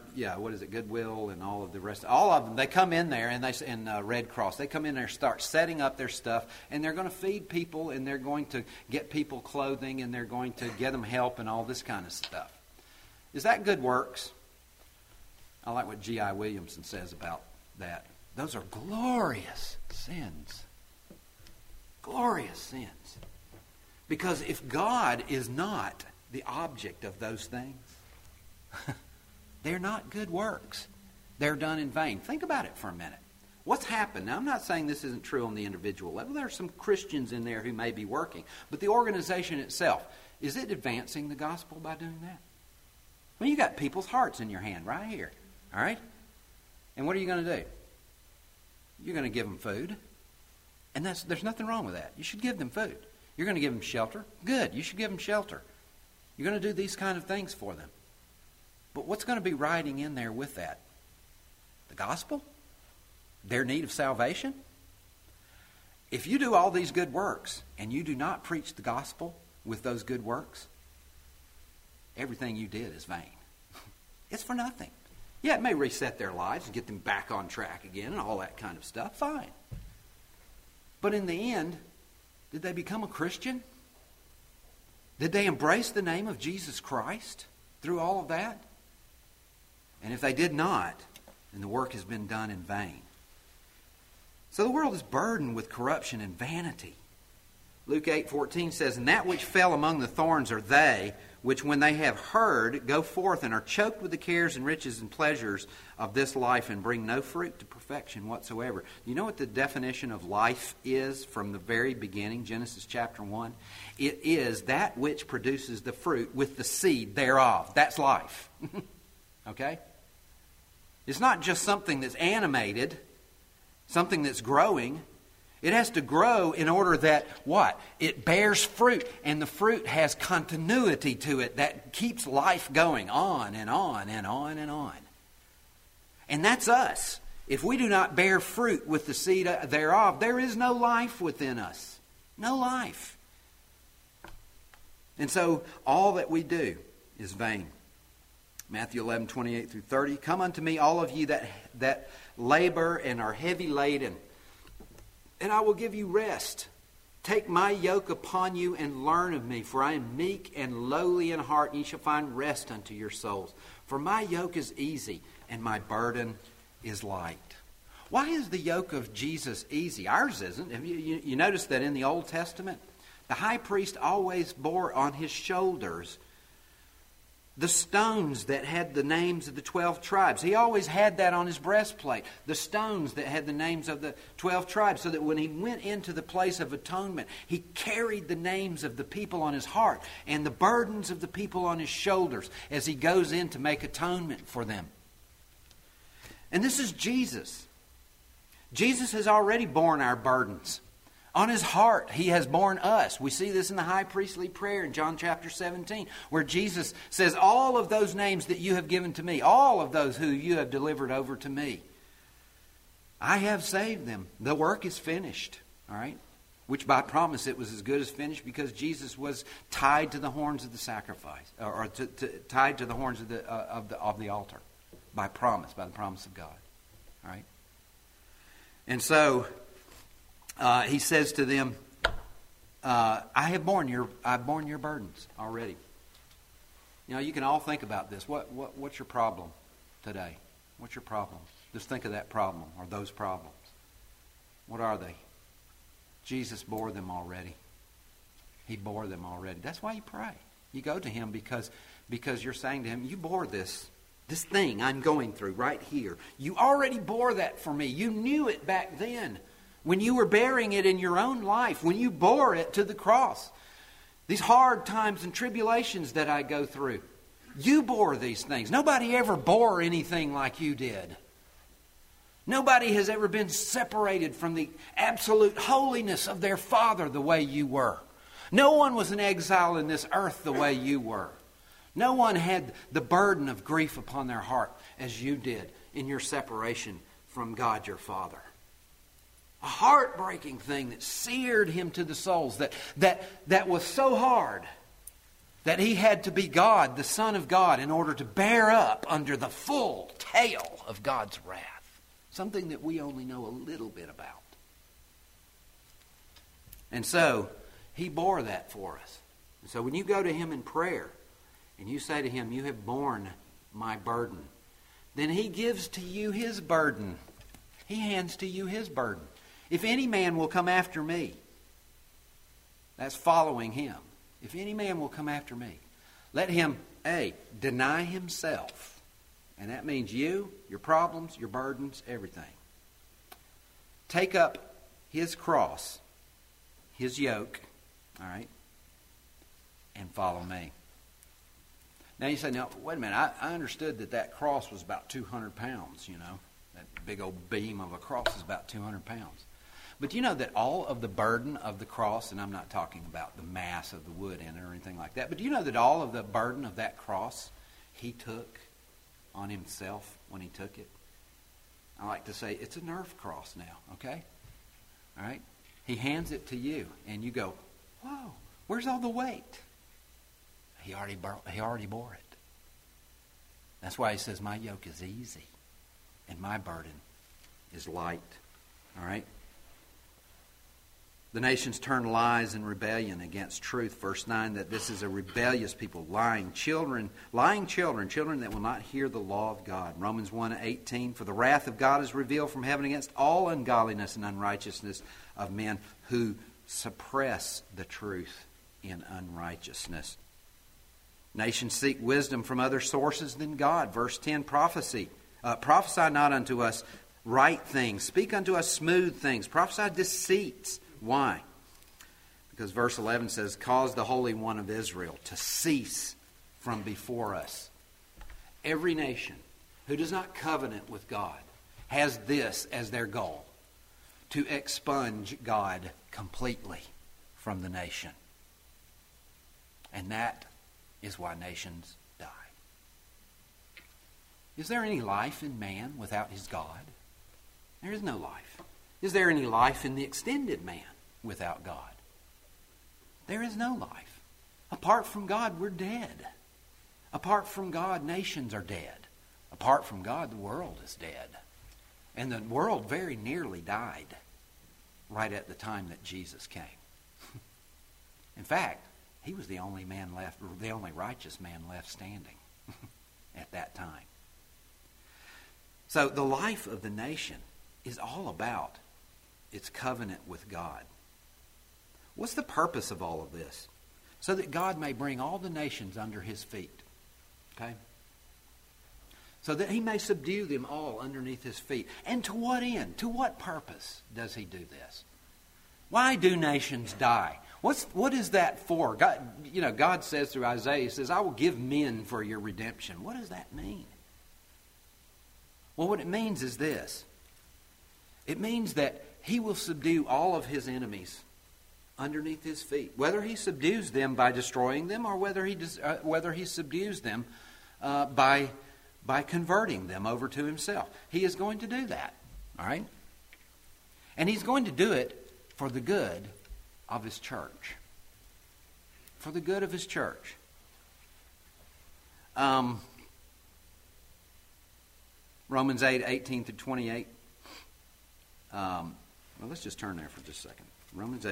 and all of the rest, all of them, they come in there, and Red Cross, they come in there and start setting up their stuff, and they're going to feed people, and they're going to get people clothing, and they're going to get them help and all this kind of stuff. Is that good works? I like what G.I. Williamson says about that. Those are glorious sins. Glorious sins. Because if God is not the object of those things, they're not good works. They're done in vain. Think about it for a minute. What's happened? Now, I'm not saying this isn't true on the individual level. There are some Christians in there who may be working. But the organization itself, is it advancing the gospel by doing that? Well, you got people's hearts in your hand right here. All right? And what are you going to do? You're going to give them food. And there's nothing wrong with that. You should give them food. You're going to give them shelter? Good, you should give them shelter. You're going to do these kind of things for them. But what's going to be riding in there with that? The gospel? Their need of salvation? If you do all these good works and you do not preach the gospel with those good works, everything you did is vain. It's for nothing. Yeah, it may reset their lives and get them back on track again and all that kind of stuff. Fine. But in the end, did they become a Christian? Did they embrace the name of Jesus Christ through all of that? And if they did not, then the work has been done in vain. So the world is burdened with corruption and vanity. Luke 8:14 says, "And that which fell among the thorns are they, which when they have heard, go forth and are choked with the cares and riches and pleasures of this life and bring no fruit to perfection whatsoever." You know what the definition of life is from the very beginning, Genesis chapter 1? It is that which produces the fruit with the seed thereof. That's life. Okay? It's not just something that's animated, something that's growing. It has to grow in order that, what? It bears fruit, and the fruit has continuity to it that keeps life going on and on and on and on. And that's us. If we do not bear fruit with the seed thereof, there is no life within us. No life. And so all that we do is vain. Matthew 11:28 through 30. "Come unto me, all of you that labor and are heavy laden, and I will give you rest. Take my yoke upon you and learn of me, for I am meek and lowly in heart, and ye shall find rest unto your souls. For my yoke is easy, and my burden is light." Why is the yoke of Jesus easy? Ours isn't. Have you noticed that in the Old Testament, the high priest always bore on his shoulders the stones that had the names of the 12 tribes. He always had that on his breastplate. The stones that had the names of the 12 tribes. So that when he went into the place of atonement, he carried the names of the people on his heart and the burdens of the people on his shoulders as he goes in to make atonement for them. And this is Jesus. Jesus has already borne our burdens. On his heart, he has borne us. We see this in the high priestly prayer in John chapter 17, where Jesus says, "All of those names that you have given to me, all of those who you have delivered over to me, I have saved them. The work is finished." All right? Which by promise it was as good as finished, because Jesus was tied to the horns of the sacrifice, or tied to the horns of the altar by the promise of God. All right? And so he says to them, I've borne your burdens already. You know, you can all think about this. What's your problem today? What's your problem? Just think of that problem or those problems. What are they? Jesus bore them already. He bore them already. That's why you pray. You go to him because you're saying to him, you bore this thing I'm going through right here. You already bore that for me. You knew it back then, when you were bearing it in your own life, when you bore it to the cross. These hard times and tribulations that I go through, you bore these things. Nobody ever bore anything like you did. Nobody has ever been separated from the absolute holiness of their Father the way you were. No one was an exile in this earth the way you were. No one had the burden of grief upon their heart as you did in your separation from God your Father. A heartbreaking thing that seared him to the souls, that was so hard that he had to be God, the Son of God, in order to bear up under the full tale of God's wrath. Something that we only know a little bit about. And so, he bore that for us. And so when you go to him in prayer, and you say to him, you have borne my burden, then he gives to you his burden. He hands to you his burden. If any man will come after me, that's following him. If any man will come after me, let him, deny himself. And that means you, your problems, your burdens, everything. Take up his cross, his yoke, all right, and follow me. Now you say, now, wait a minute, I understood that cross was about 200 pounds, you know. That big old beam of a cross is about 200 pounds. But you know that all of the burden of the cross, and I'm not talking about the mass of the wood in it or anything like that, but do you know that all of the burden of that cross he took on himself when he took it? I like to say it's a nerve cross now, okay? All right? He hands it to you, and you go, whoa, where's all the weight? He already bore it. That's why he says, my yoke is easy, and my burden is light. All right? The nations turn lies and rebellion against truth. Verse 9, that this is a rebellious people, lying children that will not hear the law of God. Romans 1:18, for the wrath of God is revealed from heaven against all ungodliness and unrighteousness of men who suppress the truth in unrighteousness. Nations seek wisdom from other sources than God. Verse 10, prophecy. Prophesy not unto us right things. Speak unto us smooth things. Prophesy deceits. Why? Because verse 11 says, cause the Holy One of Israel to cease from before us. Every nation who does not covenant with God has this as their goal, to expunge God completely from the nation. And that is why nations die. Is there any life in man without his God? There is no life. Is there any life in the extended man without God? There is no life. Apart from God, we're dead. Apart from God, nations are dead. Apart from God, the world is dead. And the world very nearly died right at the time that Jesus came. In fact, he was the only man left, or the only righteous man left standing at that time. So the life of the nation is all about its covenant with God. What's the purpose of all of this? So that God may bring all the nations under his feet. Okay? So that he may subdue them all underneath his feet. And to what end? To what purpose does he do this? Why do nations die? What is that for? God says through Isaiah, he says, I will give men for your redemption. What does that mean? Well, what it means is this. It means that he will subdue all of his enemies underneath his feet. Whether he subdues them by destroying them or whether he subdues them by converting them over to himself. He is going to do that. All right? And he's going to do it for the good of his church. For the good of his church. Romans 8:18 through 28. Well, let's just turn there for just a second. Romans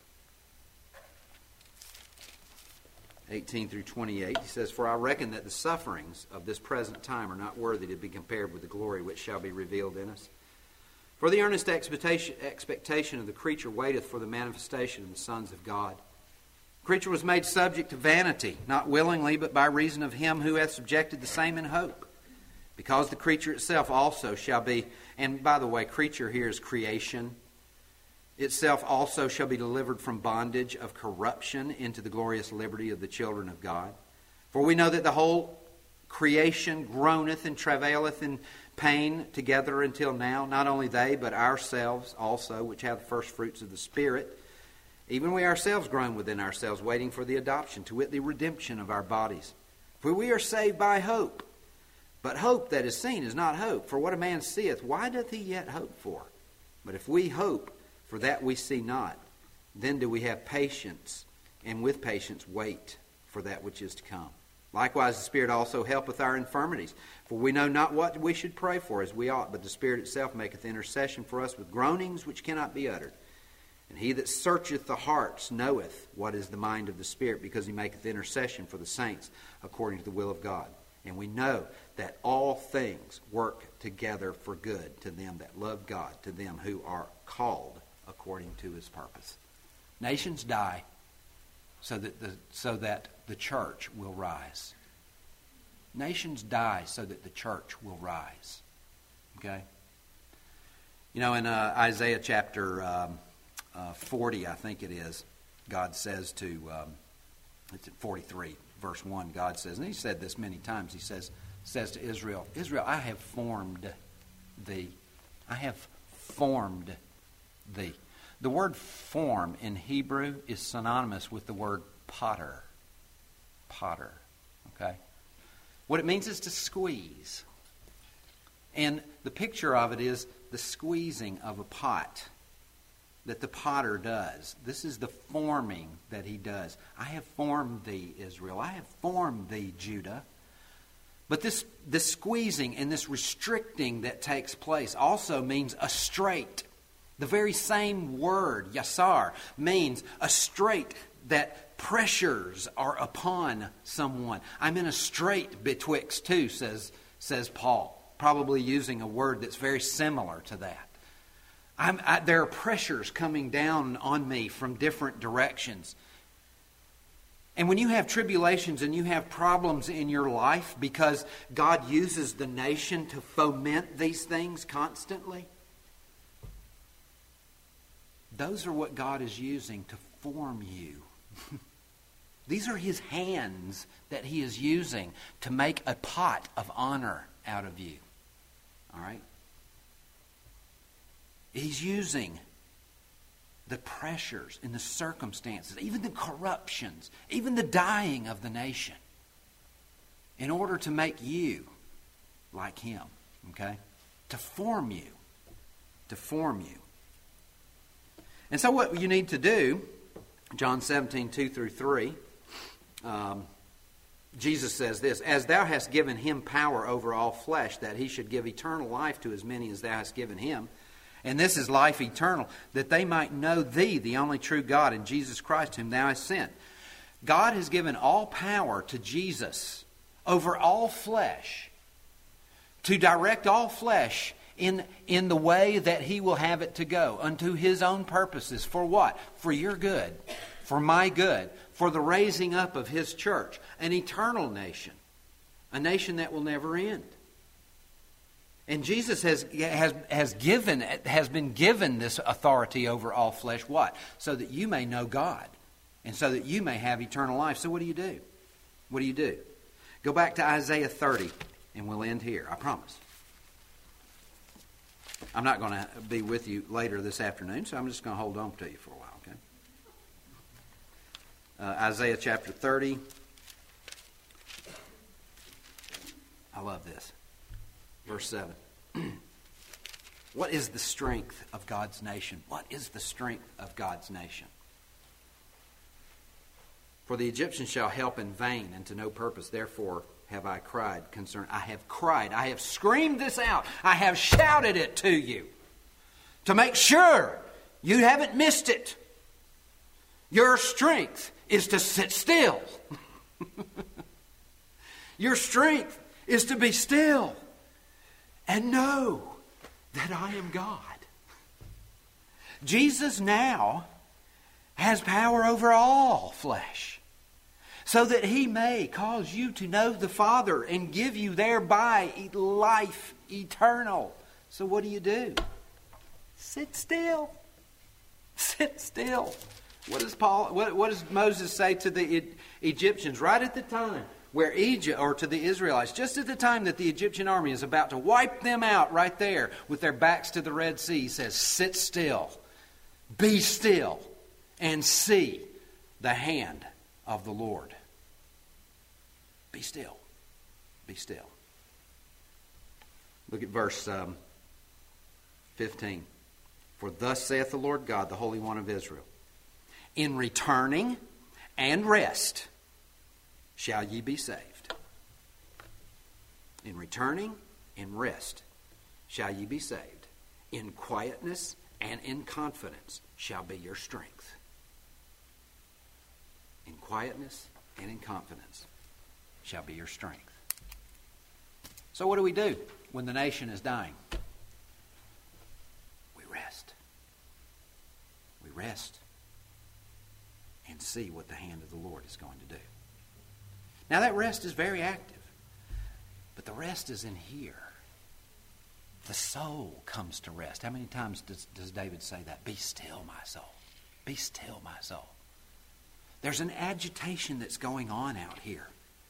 8:18 through 28. He says, for I reckon that the sufferings of this present time are not worthy to be compared with the glory which shall be revealed in us. For the earnest expectation of the creature waiteth for the manifestation of the sons of God. The creature was made subject to vanity, not willingly, but by reason of him who hath subjected the same in hope. Because the creature itself also shall be, and by the way, creature here is creation, itself also shall be delivered from bondage of corruption into the glorious liberty of the children of God. For we know that the whole creation groaneth and travaileth in pain together until now, not only they, but ourselves also, which have the first fruits of the Spirit. Even we ourselves groan within ourselves, waiting for the adoption, to wit, the redemption of our bodies. For we are saved by hope. But hope that is seen is not hope. For what a man seeth, why doth he yet hope for? But if we hope for that we see not, then do we have patience, and with patience wait for that which is to come. Likewise the Spirit also helpeth our infirmities. For we know not what we should pray for as we ought, but the Spirit itself maketh intercession for us with groanings which cannot be uttered. And he that searcheth the hearts knoweth what is the mind of the Spirit, because he maketh intercession for the saints according to the will of God. And we know that all things work together for good to them that love God, to them who are called according to his purpose. Nations die so that the church will rise. Nations die so that the church will rise. Okay? You know, in Isaiah chapter 40, I think it is, God says to, it's at 43, verse 1, God says, and he said this many times, he says to Israel, Israel, I have formed thee. I have formed thee. The word form in Hebrew is synonymous with the word potter. Potter. Okay? What it means is to squeeze. And the picture of it is the squeezing of a pot that the potter does. This is the forming that he does. I have formed thee, Israel. I have formed thee, Judah. But this squeezing and this restricting that takes place also means a strait. The very same word, yasar, means a strait that pressures are upon someone. I'm in a strait betwixt two, says Paul, probably using a word that's very similar to that. There are pressures coming down on me from different directions. And when you have tribulations and you have problems in your life because God uses the nation to foment these things constantly, those are what God is using to form you. These are His hands that He is using to make a pot of honor out of you. All right? He's using the pressures and the circumstances, even the corruptions, even the dying of the nation, in order to make you like Him. Okay? To form you. To form you. And so what you need to do, John 17, 2 through 3, Jesus says this, "As thou hast given him power over all flesh, that he should give eternal life to as many as thou hast given him. And this is life eternal, that they might know thee, the only true God, and Jesus Christ, whom thou hast sent." God has given all power to Jesus over all flesh, to direct all flesh in the way that He will have it to go, unto His own purposes. For what? For your good, for my good, for the raising up of His church, an eternal nation, a nation that will never end. And Jesus has been given this authority over all flesh. What? So that you may know God, and so that you may have eternal life. So what do you do? What do you do? Go back to Isaiah 30, and we'll end here. I promise. I'm not going to be with you later this afternoon, so I'm just going to hold on to you for a while, okay? Isaiah chapter 30. I love this. Verse 7. What is the strength of God's nation? What is the strength of God's nation? "For the Egyptians shall help in vain and to no purpose. Therefore have I cried. I have screamed this out. I have shouted it to you to make sure you haven't missed it. Your strength is to sit still. Your strength is to be still and know that I am God." Jesus now has power over all flesh, so that He may cause you to know the Father and give you thereby life eternal. So what do? Sit still. Sit still. What does Moses say to the Egyptians right at the time where Egypt, or to the Israelites, just at the time that the Egyptian army is about to wipe them out right there with their backs to the Red Sea? He says, "Sit still, be still, and see the hand of the Lord." Be still. Be still. Look at verse 15. "For thus saith the Lord God, the Holy One of Israel, in returning and rest shall ye be saved." In returning and rest shall ye be saved. In quietness and in confidence shall be your strength. In quietness and in confidence shall be your strength. So what do we do when the nation is dying? We rest. We rest and see what the hand of the Lord is going to do. Now that rest is very active, but the rest is in here. The soul comes to rest. How many times does David say that? "Be still, my soul. Be still, my soul." There's an agitation that's going on out here.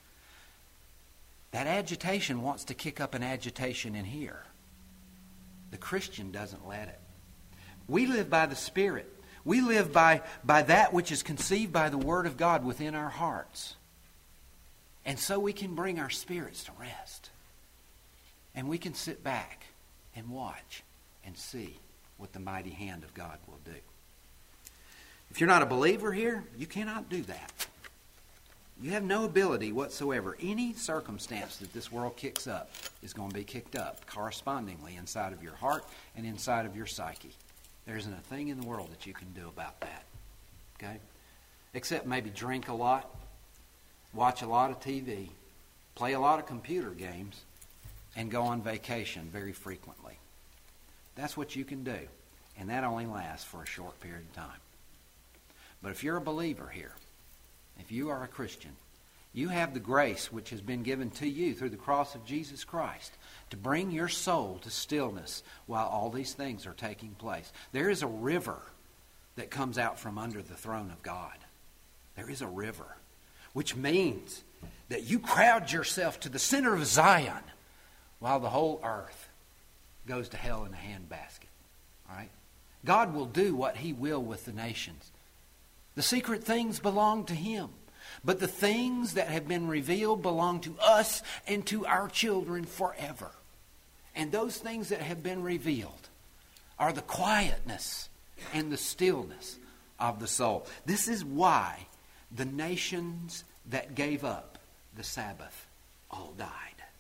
That agitation wants to kick up an agitation in here. The Christian doesn't let it. We live by the Spirit. We live by that which is conceived by the Word of God within our hearts. And so we can bring our spirits to rest. And we can sit back and watch and see what the mighty hand of God will do. If you're not a believer here, you cannot do that. You have no ability whatsoever. Any circumstance that this world kicks up is going to be kicked up correspondingly inside of your heart and inside of your psyche. There isn't a thing in the world that you can do about that. Okay? Except maybe drink a lot, watch a lot of TV, play a lot of computer games, and go on vacation very frequently. That's what you can do. And that only lasts for a short period of time. But if you're a believer here, if you are a Christian, you have the grace which has been given to you through the cross of Jesus Christ to bring your soul to stillness while all these things are taking place. There is a river that comes out from under the throne of God. There is a river, which means that you crowd yourself to the center of Zion while the whole earth goes to hell in a handbasket. All right? God will do what He will with the nations. The secret things belong to Him. But the things that have been revealed belong to us and to our children forever. And those things that have been revealed are the quietness and the stillness of the soul. This is why the nations that gave up the Sabbath all died.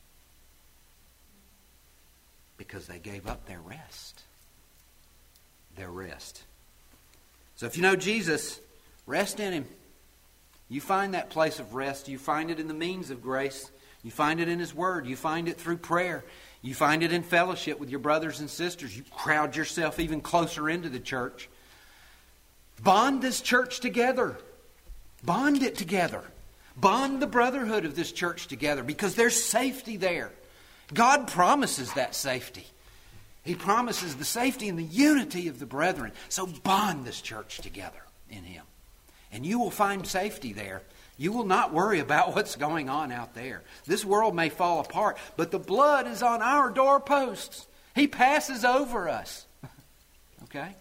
Because they gave up their rest. Their rest. So if you know Jesus, rest in Him. You find that place of rest. You find it in the means of grace. You find it in His Word. You find it through prayer. You find it in fellowship with your brothers and sisters. You crowd yourself even closer into the church. Bond this church together. Bond it together. Bond the brotherhood of this church together because there's safety there. God promises that safety. He promises the safety and the unity of the brethren. So bond this church together in Him. And you will find safety there. You will not worry about what's going on out there. This world may fall apart, but the blood is on our doorposts. He passes over us. Okay?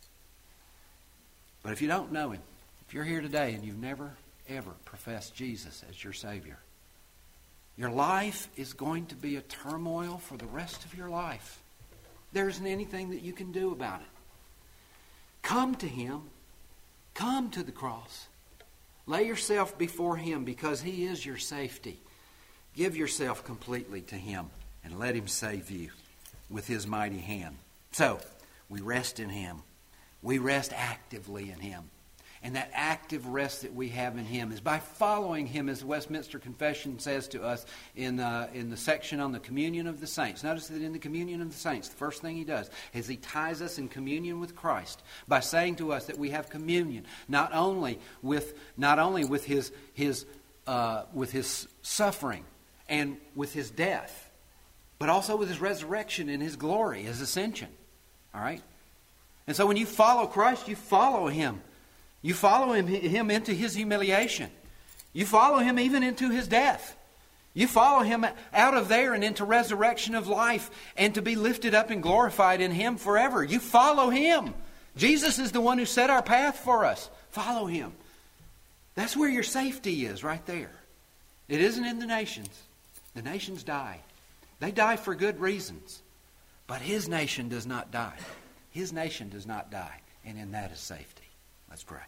But if you don't know Him, if you're here today and you've never, ever professed Jesus as your Savior, your life is going to be a turmoil for the rest of your life. There isn't anything that you can do about it. Come to Him. Come to the cross. Lay yourself before Him because He is your safety. Give yourself completely to Him and let Him save you with His mighty hand. So, we rest in Him. We rest actively in Him. And that active rest that we have in Him is by following Him, as the Westminster Confession says to us in the section on the communion of the saints. Notice that in the communion of the saints, the first thing He does is He ties us in communion with Christ by saying to us that we have communion not only with His suffering and with His death, but also with His resurrection and His glory, His ascension. All right? And so when you follow Christ, you follow Him. You follow him into His humiliation. You follow Him even into His death. You follow Him out of there and into resurrection of life and to be lifted up and glorified in Him forever. You follow Him. Jesus is the one who set our path for us. Follow Him. That's where your safety is, right there. It isn't in the nations. The nations die. They die for good reasons. But His nation does not die. His nation does not die. And in that is safety. Let's pray.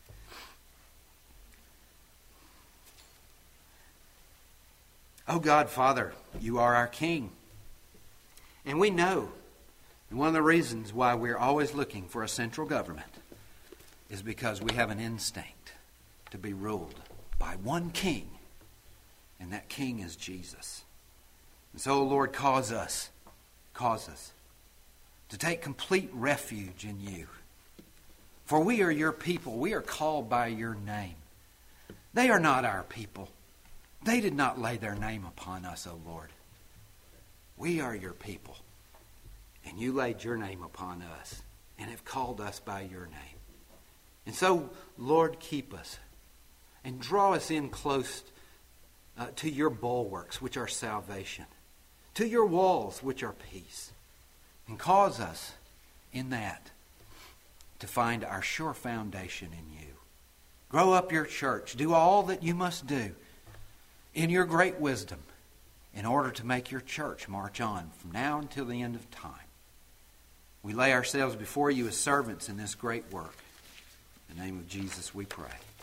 Oh God, Father, You are our King. And we know, and one of the reasons why we're always looking for a central government is because we have an instinct to be ruled by one King. And that King is Jesus. And so, Lord, cause us to take complete refuge in You. For we are Your people. We are called by Your name. They are not our people. They did not lay their name upon us, O Lord. We are Your people. And You laid Your name upon us and have called us by Your name. And so, Lord, keep us and draw us in close to Your bulwarks, which are salvation, to Your walls, which are peace. And cause us in that to find our sure foundation in you. Grow up your church. Do all that you must do in your great wisdom in order to make your church march on from now until the end of time. We lay ourselves before you as servants in this great work. In the name of Jesus we pray.